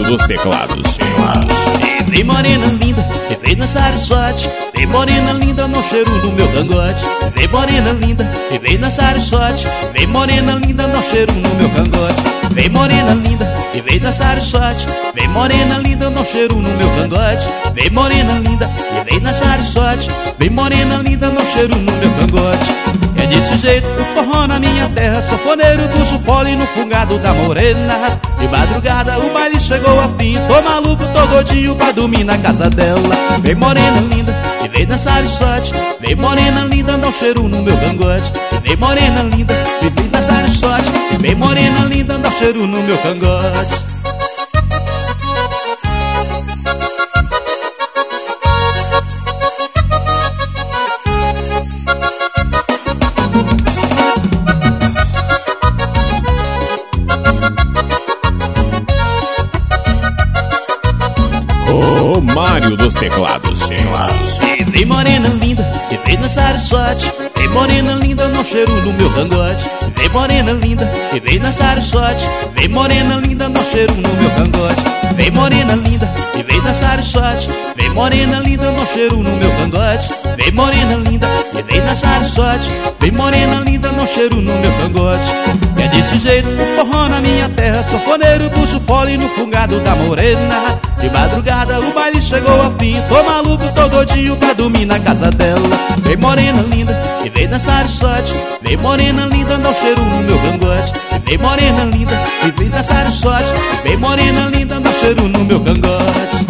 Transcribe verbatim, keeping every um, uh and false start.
dos teclados. Vem morena linda, que vem dançar shot. Vem morena linda no cheiro do meu cangote. Vem morena linda, que vem dançar shot. Vem morena linda no cheiro no meu cangote. Vem morena linda, que vem dançar shot. Vem morena linda no cheiro no meu cangote. Vem morena linda, que vem dançar shot. Vem morena linda no cheiro no meu cangote. É desse jeito o forró na minha terra, sanfoneiro puxa o fole no fungado da morena. De madrugada o baile chegou ao fim, tô maluco, tô doidinho pra dormir na casa dela. Vem morena linda, que vem dançar shot. Vem morena linda, dá um cheiro no meu cangote. Vem morena linda, que vem dançar shot. Vem morena linda, dá um cheiro no meu cangote. O Mário dos teclados. Vem morena linda, que vem dançar shot. Vem morena linda, no cheiro no meu cangote. Vem morena linda, que vem dançar shot. Vem morena linda, no cheiro no meu cangote. Vem morena linda, que vem dançar shot. Vem morena linda, no cheiro no meu cangote. Vem morena linda, que vem dançar shot. Vem morena linda, no cheiro no meu cangote. É desse jeito o forró na minha terra, sanfoneiro puxa o fole no fungado da morena. De madrugada o baile chegou ao fim, tô maluco, tô doidinho pra dormir na casa dela. Vem morena linda, que vem dançar shot. Vem morena linda, dá um cheiro no meu cangote. Vem morena linda, que vem dançar shot. Vem morena linda, dá um cheiro no meu cangote.